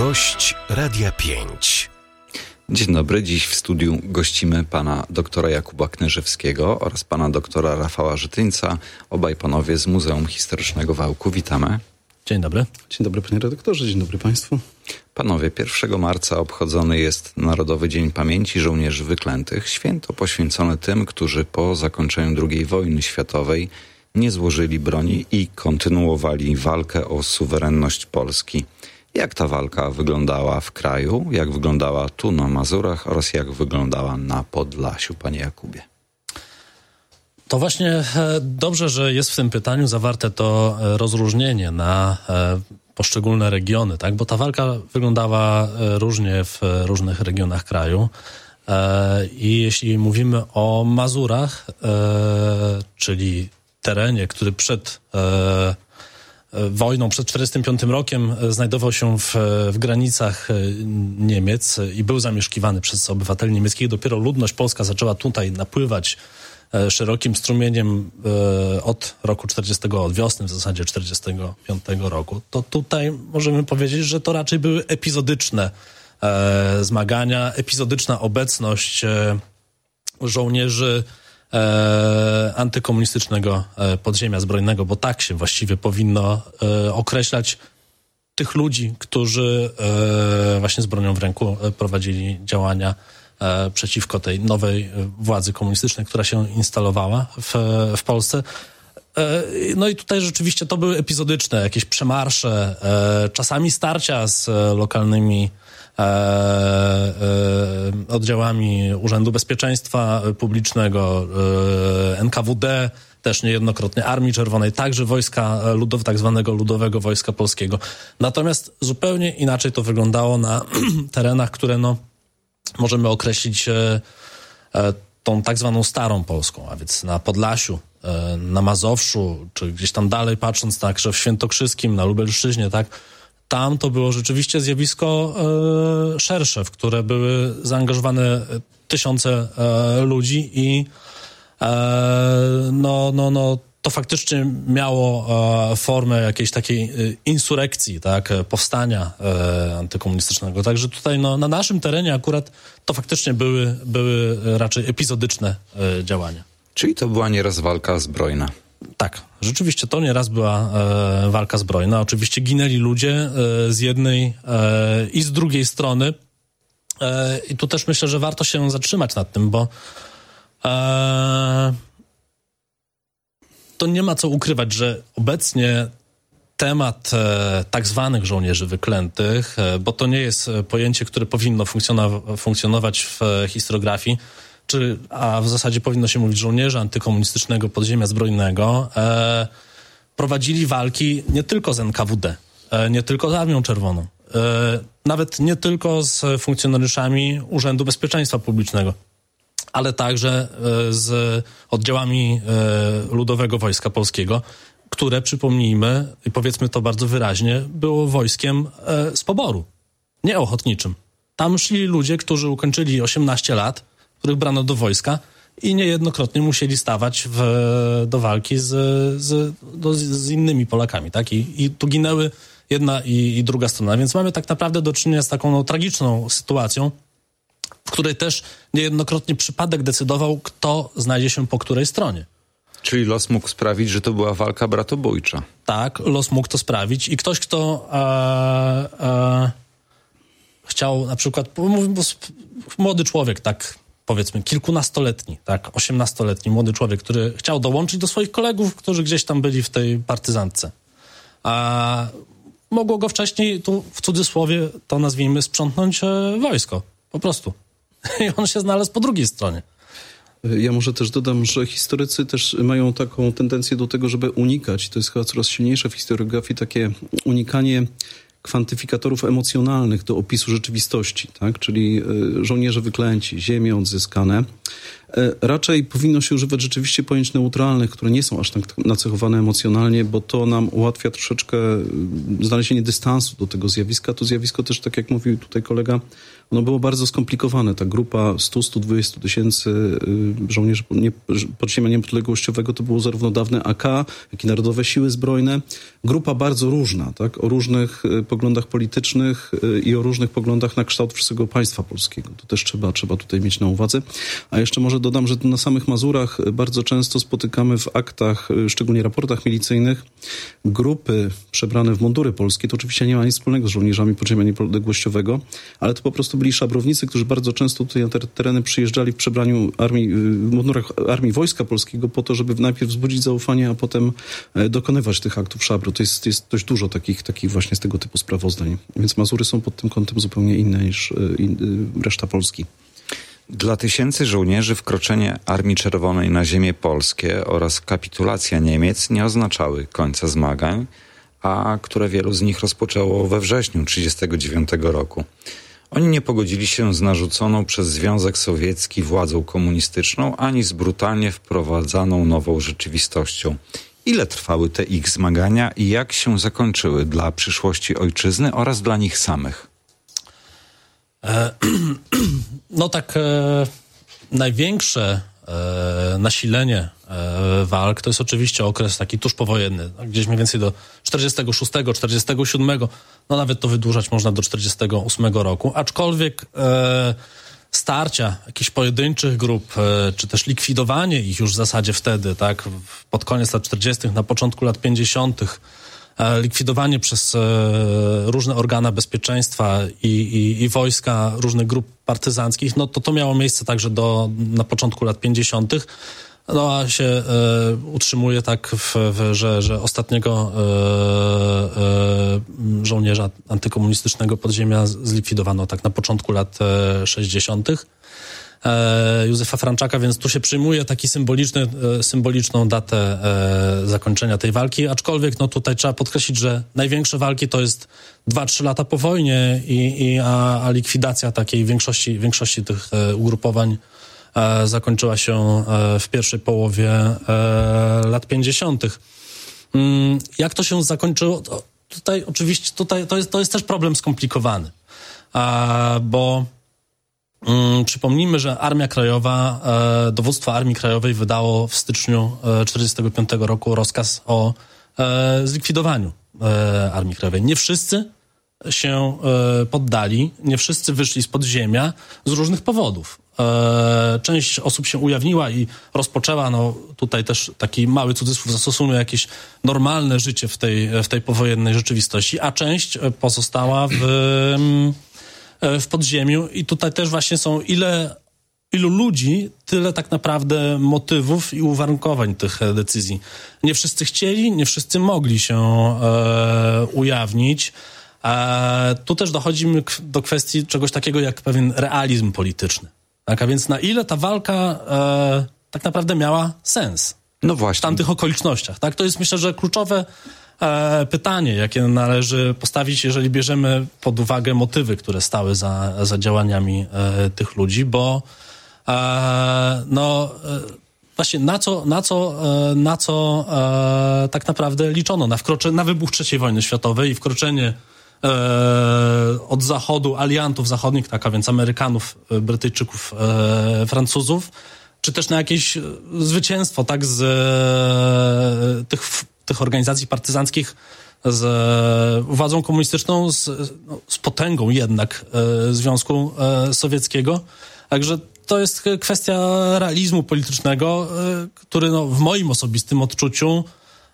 Gość Radia 5. Dzień dobry. Dziś w studiu gościmy pana doktora Jakuba Knyżewskiego oraz pana doktora Rafała Żytyńca. Obaj panowie z Muzeum Historycznego w Ełku. Witamy. Dzień dobry. Dzień dobry panie redaktorze, dzień dobry państwu. Panowie, 1 marca obchodzony jest Narodowy Dzień Pamięci Żołnierzy Wyklętych. Święto poświęcone tym, którzy po zakończeniu II wojny światowej nie złożyli broni i kontynuowali walkę o suwerenność Polski. Jak ta walka wyglądała w kraju, jak wyglądała tu na Mazurach oraz jak wyglądała na Podlasiu, panie Jakubie? To właśnie dobrze, że jest w tym pytaniu zawarte to rozróżnienie na poszczególne regiony, tak? Bo ta walka wyglądała różnie w różnych regionach kraju. I jeśli mówimy o Mazurach, czyli terenie, który przed wojną, przed 1945 rokiem znajdował się w granicach Niemiec i był zamieszkiwany przez obywateli niemieckich. Dopiero ludność polska zaczęła tutaj napływać szerokim strumieniem od roku 40, od wiosny w zasadzie 45 roku. To tutaj możemy powiedzieć, że to raczej były epizodyczne zmagania, epizodyczna obecność żołnierzy antykomunistycznego podziemia zbrojnego, bo tak się właściwie powinno określać tych ludzi, którzy właśnie z bronią w ręku prowadzili działania przeciwko tej nowej władzy komunistycznej, która się instalowała w Polsce. No i tutaj rzeczywiście to były epizodyczne jakieś przemarsze, czasami starcia z lokalnymi oddziałami Urzędu Bezpieczeństwa Publicznego, NKWD, też niejednokrotnie Armii Czerwonej, także wojska tak zwanego Ludowego Wojska Polskiego. Natomiast zupełnie inaczej to wyglądało na terenach, które możemy określić tą tak zwaną starą Polską, a więc na Podlasiu, na Mazowszu, czy gdzieś tam dalej patrząc także w Świętokrzyskim, na Lubelszczyźnie, tak? Tam to było rzeczywiście zjawisko szersze, w które były zaangażowane tysiące ludzi i to faktycznie miało formę jakiejś takiej insurekcji, tak, powstania antykomunistycznego. Także tutaj na naszym terenie akurat to faktycznie były raczej epizodyczne działania. Czyli to była nieraz walka zbrojna. Tak, rzeczywiście to nieraz była walka zbrojna. Oczywiście ginęli ludzie z jednej i z drugiej strony. I tu też myślę, że warto się zatrzymać nad tym, bo to nie ma co ukrywać, że obecnie temat tak zwanych żołnierzy wyklętych, bo to nie jest pojęcie, które powinno funkcjonować w historiografii, a w zasadzie powinno się mówić żołnierze antykomunistycznego podziemia zbrojnego, prowadzili walki nie tylko z NKWD, nie tylko z Armią Czerwoną, nawet nie tylko z funkcjonariuszami Urzędu Bezpieczeństwa Publicznego, ale także z oddziałami Ludowego Wojska Polskiego, które, przypomnijmy i powiedzmy to bardzo wyraźnie, było wojskiem z poboru, nie ochotniczym. Tam szli ludzie, którzy ukończyli 18 lat, których brano do wojska i niejednokrotnie musieli stawać do walki z innymi Polakami, tak? I tu ginęły jedna i druga strona. Więc mamy tak naprawdę do czynienia z taką tragiczną sytuacją, w której też niejednokrotnie przypadek decydował, kto znajdzie się po której stronie. Czyli los mógł sprawić, że to była walka bratobójcza. Tak, los mógł to sprawić i ktoś, kto chciał na przykład, młody człowiek, tak powiedzmy kilkunastoletni, tak, 18-letni młody człowiek, który chciał dołączyć do swoich kolegów, którzy gdzieś tam byli w tej partyzantce. A mogło go wcześniej, tu w cudzysłowie to nazwijmy, sprzątnąć wojsko. Po prostu. I on się znalazł po drugiej stronie. Ja może też dodam, że historycy też mają taką tendencję do tego, żeby unikać, to jest chyba coraz silniejsze w historiografii, takie unikanie kwantyfikatorów emocjonalnych do opisu rzeczywistości, tak? Czyli żołnierze wyklęci, ziemie odzyskane. Raczej powinno się używać rzeczywiście pojęć neutralnych, które nie są aż tak nacechowane emocjonalnie, bo to nam ułatwia troszeczkę znalezienie dystansu do tego zjawiska. To zjawisko też, tak jak mówił tutaj kolega, ono było bardzo skomplikowane. Ta grupa 100-120 tysięcy żołnierzy podziemia niepodległościowego to było zarówno dawne AK, jak i Narodowe Siły Zbrojne. Grupa bardzo różna, tak? O różnych poglądach politycznych i o różnych poglądach na kształt wszystkiego państwa polskiego. To też trzeba tutaj mieć na uwadze. A jeszcze może dodam, że na samych Mazurach bardzo często spotykamy w aktach, szczególnie raportach milicyjnych, grupy przebrane w mundury polskie. To oczywiście nie ma nic wspólnego z żołnierzami podziemia niepodległościowego, ale to po prostu byli szabrownicy, którzy bardzo często tutaj na te tereny przyjeżdżali w przebraniu w mundurach Armii Wojska Polskiego po to, żeby najpierw wzbudzić zaufanie, a potem dokonywać tych aktów szabru. To jest dość dużo takich właśnie z tego typu sprawozdań. Więc Mazury są pod tym kątem zupełnie inne niż reszta Polski. Dla tysięcy żołnierzy wkroczenie Armii Czerwonej na ziemię polskie oraz kapitulacja Niemiec nie oznaczały końca zmagań, a które wielu z nich rozpoczęło we wrześniu 1939 roku. Oni nie pogodzili się z narzuconą przez Związek Sowiecki władzą komunistyczną, ani z brutalnie wprowadzaną nową rzeczywistością. Ile trwały te ich zmagania i jak się zakończyły dla przyszłości ojczyzny oraz dla nich samych? Największe nasilenie walk to jest oczywiście okres taki tuż powojenny, gdzieś mniej więcej do 46, 47, nawet to wydłużać można do 48 roku, aczkolwiek starcia jakichś pojedynczych grup, czy też likwidowanie ich już w zasadzie wtedy, tak, pod koniec lat 40., na początku lat 50., likwidowanie przez różne organa bezpieczeństwa i wojska różnych grup partyzanckich, to miało miejsce także na początku lat 50., a się utrzymuje tak, że ostatniego żołnierza antykomunistycznego podziemia zlikwidowano tak na początku lat 60. Józefa Franczaka, więc tu się przyjmuje taki symboliczną datę zakończenia tej walki, aczkolwiek tutaj trzeba podkreślić, że największe walki to jest 2-3 lata po wojnie a likwidacja takiej większości tych ugrupowań zakończyła się w pierwszej połowie lat 50. Jak to się zakończyło? Tutaj oczywiście to jest też problem skomplikowany, bo przypomnijmy, że Armia Krajowa, dowództwo Armii Krajowej wydało w styczniu 1945 roku rozkaz o zlikwidowaniu Armii Krajowej. Nie wszyscy się poddali, nie wszyscy wyszli z podziemia z różnych powodów. Część osób się ujawniła i rozpoczęła, tutaj też taki mały cudzysłów zastosujmy, jakieś normalne życie w tej powojennej rzeczywistości, a część pozostała w podziemiu i tutaj też właśnie są ilu ludzi, tyle tak naprawdę motywów i uwarunkowań tych decyzji. Nie wszyscy chcieli, nie wszyscy mogli się ujawnić. Tu też dochodzimy do kwestii czegoś takiego jak pewien realizm polityczny. Tak, a więc na ile ta walka tak naprawdę miała sens w tamtych okolicznościach. Tak? To jest, myślę, że kluczowe pytanie, jakie należy postawić, jeżeli bierzemy pod uwagę motywy, które stały za działaniami tych ludzi, bo właśnie na co tak naprawdę liczono? Na wybuch III wojny światowej i wkroczenie od zachodu aliantów zachodnich, tak, a więc Amerykanów, Brytyjczyków, Francuzów, czy też na jakieś zwycięstwo, tak, z tych organizacji partyzanckich z władzą komunistyczną, z potęgą jednak Związku Sowieckiego. Także to jest kwestia realizmu politycznego, który w moim osobistym odczuciu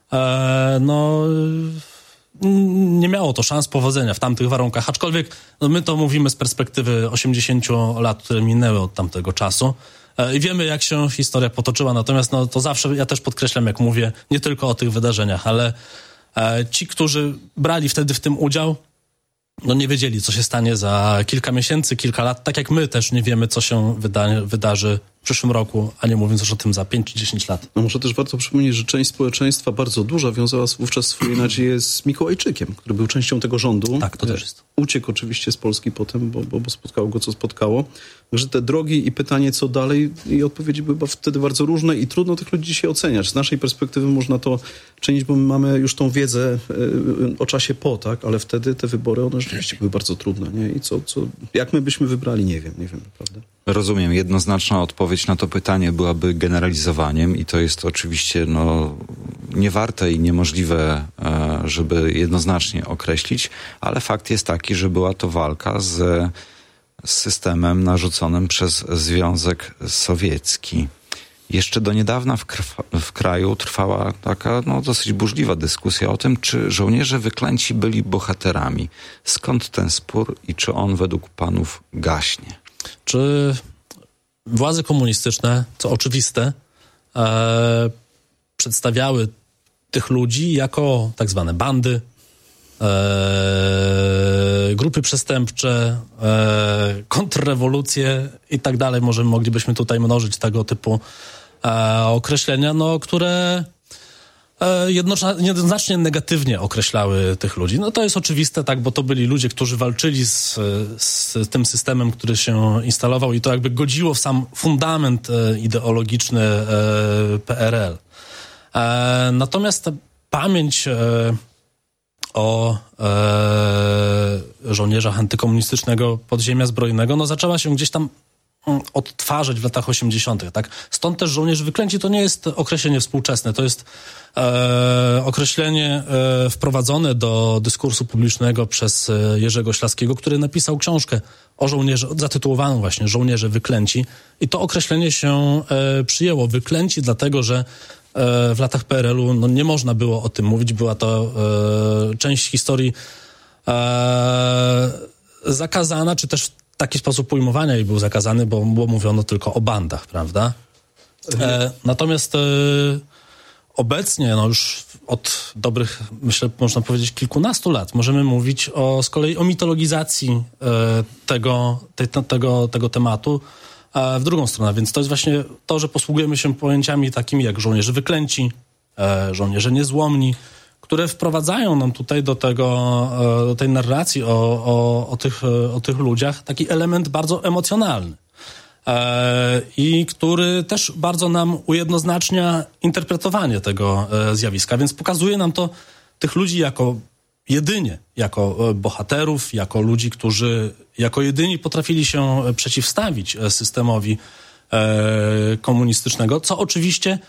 nie miało to szans powodzenia w tamtych warunkach. Aczkolwiek my to mówimy z perspektywy 80 lat, które minęły od tamtego czasu. I wiemy, jak się historia potoczyła, natomiast to zawsze, ja też podkreślam, jak mówię, nie tylko o tych wydarzeniach, ale ci, którzy brali wtedy w tym udział, nie wiedzieli, co się stanie za kilka miesięcy, kilka lat, tak jak my też nie wiemy, co się wydarzy przyszłym roku, a nie mówiąc już o tym za 5 czy 10 lat. No może też warto przypomnieć, że część społeczeństwa bardzo duża wiązała wówczas swoje nadzieje z Mikołajczykiem, który był częścią tego rządu. Tak, to też jest. Uciekł oczywiście z Polski potem, bo spotkało go, co spotkało. Także te drogi i pytanie, co dalej, i odpowiedzi były wtedy bardzo różne i trudno tych ludzi dzisiaj oceniać. Z naszej perspektywy można to czynić, bo my mamy już tą wiedzę o czasie po, tak? Ale wtedy te wybory, one rzeczywiście były bardzo trudne, nie? I jak my byśmy wybrali, nie wiem naprawdę. Rozumiem. Jednoznaczna odpowiedź na to pytanie byłaby generalizowaniem i to jest oczywiście niewarte i niemożliwe, żeby jednoznacznie określić, ale fakt jest taki, że była to walka z systemem narzuconym przez Związek Sowiecki. Jeszcze do niedawna w kraju trwała taka dosyć burzliwa dyskusja o tym, czy żołnierze wyklęci byli bohaterami. Skąd ten spór i czy on według panów gaśnie? Czy władze komunistyczne, co oczywiste, przedstawiały tych ludzi jako tak zwane bandy, grupy przestępcze, kontrrewolucje i tak dalej. Może moglibyśmy tutaj mnożyć tego typu określenia, które jednoznacznie negatywnie określały tych ludzi. To jest oczywiste, tak, bo to byli ludzie, którzy walczyli z tym systemem, który się instalował i to jakby godziło w sam fundament ideologiczny PRL. Natomiast ta pamięć o żołnierzach antykomunistycznego podziemia zbrojnego zaczęła się gdzieś tam odtwarzać w latach 80. Tak? Stąd też żołnierze wyklęci to nie jest określenie współczesne, to jest określenie wprowadzone do dyskursu publicznego przez Jerzego Ślaskiego, który napisał książkę o zatytułowaną właśnie Żołnierze wyklęci i to określenie się przyjęło. Wyklęci dlatego, że w latach PRL-u nie można było o tym mówić, była to część historii zakazana, czy też taki sposób pojmowania jej był zakazany, bo mówiono tylko o bandach, prawda? Natomiast obecnie, już od dobrych, myślę, można powiedzieć kilkunastu lat, możemy mówić z kolei o mitologizacji tego tematu w drugą stronę. Więc to jest właśnie to, że posługujemy się pojęciami takimi jak żołnierze wyklęci, żołnierze niezłomni, które wprowadzają nam tutaj do tej narracji o tych ludziach taki element bardzo emocjonalny i który też bardzo nam ujednoznacznia interpretowanie tego zjawiska, więc pokazuje nam to tych ludzi jako bohaterów, jako ludzi, którzy jako jedyni potrafili się przeciwstawić systemowi komunistycznego, co oczywiście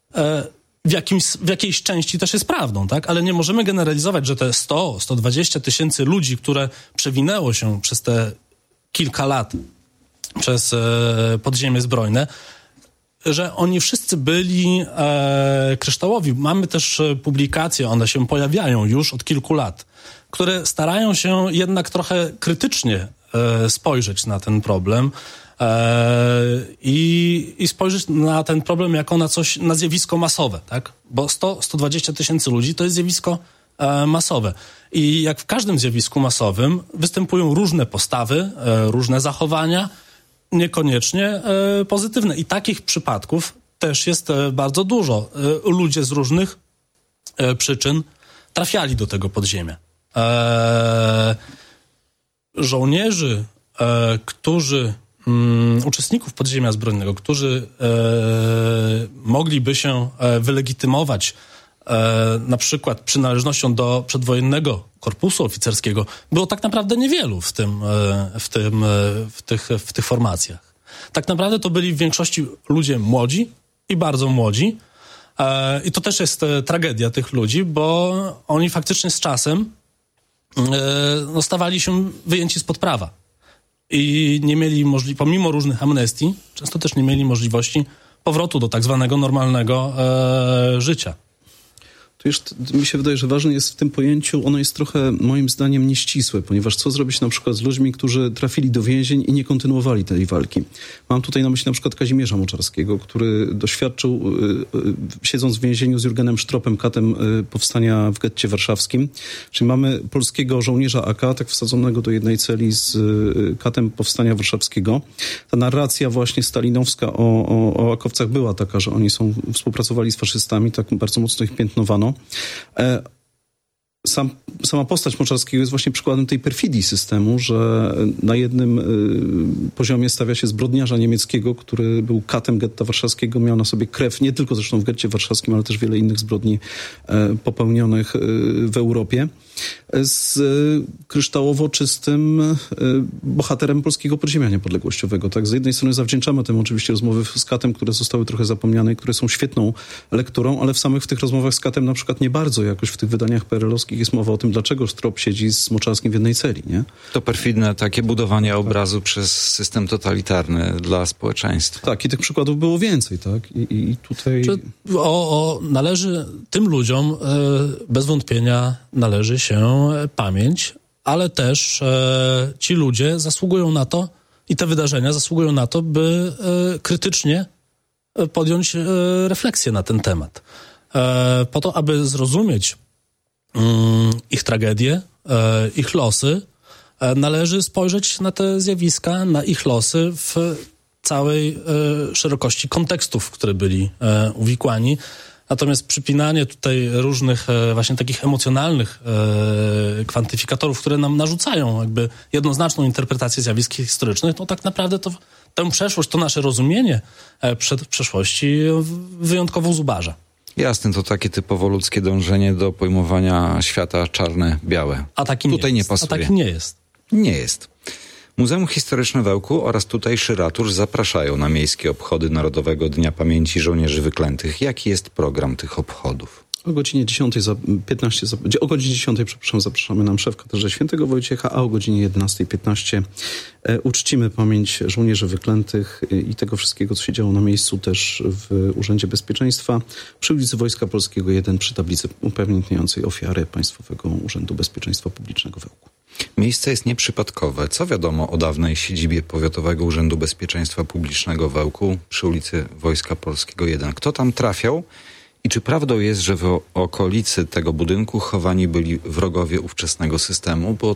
w jakiejś części też jest prawdą, tak? Ale nie możemy generalizować, że te 100-120 tysięcy ludzi, które przewinęło się przez te kilka lat przez podziemie zbrojne, że oni wszyscy byli kryształowi. Mamy też publikacje, one się pojawiają już od kilku lat, które starają się jednak trochę krytycznie spojrzeć na ten problem i spojrzeć na ten problem jako na zjawisko masowe, tak? Bo 100-120 tysięcy ludzi to jest zjawisko masowe. I jak w każdym zjawisku masowym występują różne postawy, różne zachowania, niekoniecznie pozytywne. I takich przypadków też jest bardzo dużo. Ludzie z różnych przyczyn trafiali do tego podziemia. Żołnierzy, uczestników podziemia zbrojnego, którzy mogliby się wylegitymować na przynależnością do przedwojennego korpusu oficerskiego, było tak naprawdę niewielu w tych formacjach. Tak naprawdę to byli w większości ludzie młodzi i bardzo młodzi i to też jest tragedia tych ludzi, bo oni faktycznie z czasem stawali się wyjęci spod prawa i nie mieli pomimo różnych amnestii, często też nie mieli możliwości powrotu do tak zwanego normalnego życia. To już mi się wydaje, że ważne jest w tym pojęciu, ono jest trochę moim zdaniem nieścisłe, ponieważ co zrobić na przykład z ludźmi, którzy trafili do więzień i nie kontynuowali tej walki. Mam tutaj na myśli na przykład Kazimierza Moczarskiego, który doświadczył, siedząc w więzieniu z Jurgenem Sztropem, katem powstania w getcie warszawskim. Czyli mamy polskiego żołnierza AK, tak wsadzonego do jednej celi z katem powstania warszawskiego. Ta narracja właśnie stalinowska o akowcach była taka, że oni współpracowali z faszystami, tak bardzo mocno ich piętnowano. Sama postać Moczarskiego jest właśnie przykładem tej perfidii systemu, że na jednym poziomie stawia się zbrodniarza niemieckiego, który był katem getta warszawskiego, miał na sobie krew, nie tylko zresztą w getcie warszawskim, ale też wiele innych zbrodni popełnionych w Europie, z kryształowo czystym bohaterem polskiego podziemia niepodległościowego. Tak? Z jednej strony zawdzięczamy temu oczywiście rozmowy z katem, które zostały trochę zapomniane i które są świetną lekturą, ale w tych rozmowach z katem na przykład nie bardzo jakoś w tych wydaniach PRL-owskich jest mowa o tym, dlaczego Sztrop siedzi z Moczarskim w jednej celi, nie? To perfidne takie budowanie obrazu przez system totalitarny dla społeczeństwa. Tak, i tych przykładów było więcej, tak? I tutaj... Należy tym ludziom bez wątpienia należy się pamięć, ale też ci ludzie zasługują na to i te wydarzenia zasługują na to, by krytycznie podjąć refleksję na ten temat. Po to, aby zrozumieć ich tragedie, ich losy, należy spojrzeć na te zjawiska, na ich losy w całej szerokości kontekstów, w które byli uwikłani. Natomiast przypinanie tutaj różnych właśnie takich emocjonalnych kwantyfikatorów, które nam narzucają jakby jednoznaczną interpretację zjawisk historycznych, to tak naprawdę to tę przeszłość, to nasze rozumienie przeszłości wyjątkowo zubaża. Jasne, to takie typowo ludzkie dążenie do pojmowania świata czarne-białe. A taki tutaj nie pasuje. A taki nie jest. Nie jest. Muzeum Historyczne w Ełku oraz tutejszy ratusz zapraszają na miejskie obchody Narodowego Dnia Pamięci Żołnierzy Wyklętych. Jaki jest program tych obchodów? O godzinie 10 zapraszamy na mszę w katedrze Świętego Wojciecha, a o godzinie 11:15 uczcimy pamięć żołnierzy wyklętych i tego wszystkiego, co się działo na miejscu też w Urzędzie Bezpieczeństwa przy ulicy Wojska Polskiego 1 przy tablicy upamiętniającej ofiary Państwowego Urzędu Bezpieczeństwa Publicznego w Ełku. Miejsce jest nieprzypadkowe. Co wiadomo o dawnej siedzibie Powiatowego Urzędu Bezpieczeństwa Publicznego w Ełku przy ulicy Wojska Polskiego 1? Kto tam trafiał? I czy prawdą jest, że w okolicy tego budynku chowani byli wrogowie ówczesnego systemu? Bo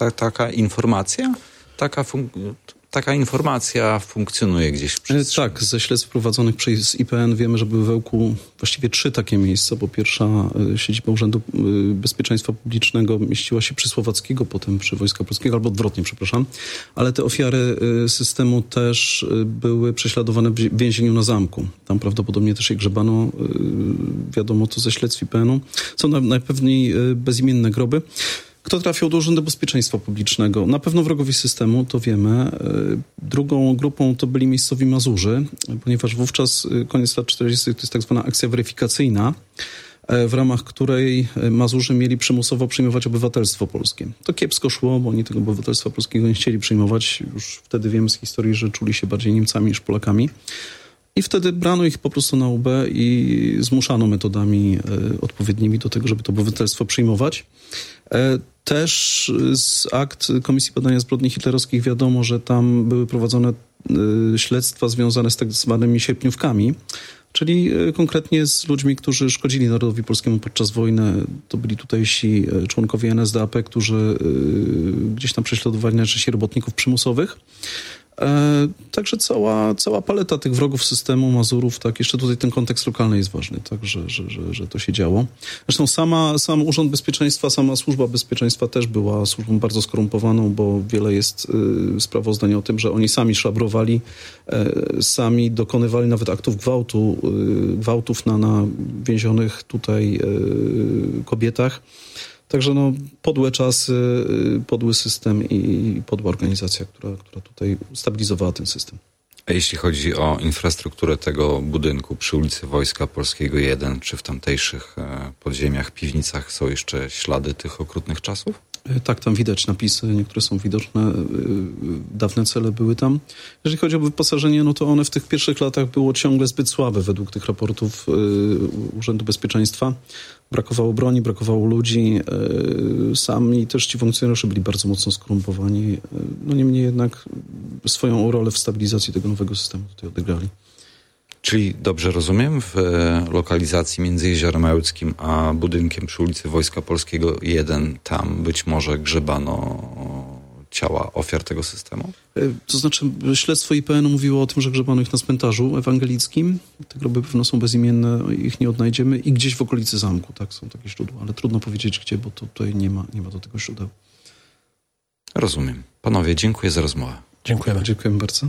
taka informacja funkcjonuje gdzieś w przestrzeni. Tak, ze śledztw prowadzonych przez IPN wiemy, że były w Ełku właściwie 3 takie miejsca, bo pierwsza siedziba Urzędu Bezpieczeństwa Publicznego mieściła się przy Słowackiego, potem przy Wojska Polskiego, albo odwrotnie, przepraszam. Ale te ofiary systemu też były prześladowane w więzieniu na Zamku. Tam prawdopodobnie też je grzebano, wiadomo to ze śledztw IPN-u. Są najpewniej bezimienne groby. Kto trafił do Urzędu Bezpieczeństwa Publicznego? Na pewno wrogowie systemu, to wiemy. Drugą grupą to byli miejscowi Mazurzy, ponieważ wówczas koniec lat 40. to jest tak zwana akcja weryfikacyjna, w ramach której Mazurzy mieli przymusowo przyjmować obywatelstwo polskie. To kiepsko szło, bo oni tego obywatelstwa polskiego nie chcieli przyjmować. Już wtedy wiemy z historii, że czuli się bardziej Niemcami niż Polakami. I wtedy brano ich po prostu na UB i zmuszano metodami odpowiednimi do tego, żeby to obywatelstwo przyjmować. Też z akt Komisji Badania Zbrodni Hitlerowskich wiadomo, że tam były prowadzone śledztwa związane z tak zwanymi sierpniówkami, czyli konkretnie z ludźmi, którzy szkodzili narodowi polskiemu podczas wojny. To byli tutejsi członkowie NSDAP, którzy gdzieś tam prześladowali najczęściej robotników przymusowych. Także cała paleta tych wrogów systemu, Mazurów, tak, jeszcze tutaj ten kontekst lokalny jest ważny, tak, że to się działo. Zresztą sam Urząd Bezpieczeństwa, sama Służba Bezpieczeństwa też była służbą bardzo skorumpowaną, bo wiele jest sprawozdań o tym, że oni sami szabrowali, sami dokonywali nawet aktów gwałtów na więzionych tutaj kobietach. Także podłe czasy, podły system i podła organizacja, która tutaj stabilizowała ten system. A jeśli chodzi o infrastrukturę tego budynku przy ulicy Wojska Polskiego 1, czy w tamtejszych podziemiach, piwnicach są jeszcze ślady tych okrutnych czasów? Tak, tam widać napisy, niektóre są widoczne, dawne cele były tam. Jeżeli chodzi o wyposażenie, no to one w tych pierwszych latach było ciągle zbyt słabe według tych raportów Urzędu Bezpieczeństwa. Brakowało broni, brakowało ludzi, sami też ci funkcjonariusze byli bardzo mocno skorumpowani. No niemniej jednak swoją rolę w stabilizacji tego nowego systemu tutaj odegrali. Czyli dobrze rozumiem, w lokalizacji między Jeziorem Ełckim a budynkiem przy ulicy Wojska Polskiego 1, tam być może grzebano ciała ofiar tego systemu? To znaczy śledztwo IPN mówiło o tym, że grzebano ich na cmentarzu ewangelickim. Te groby pewno są bezimienne, ich nie odnajdziemy i gdzieś w okolicy zamku, tak, są takie źródła, ale trudno powiedzieć gdzie, bo to tutaj nie ma do tego źródeł. Rozumiem. Panowie, dziękuję za rozmowę. Dziękujemy. Dziękujemy bardzo.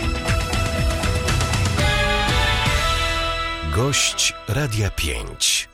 Gość Radia 5.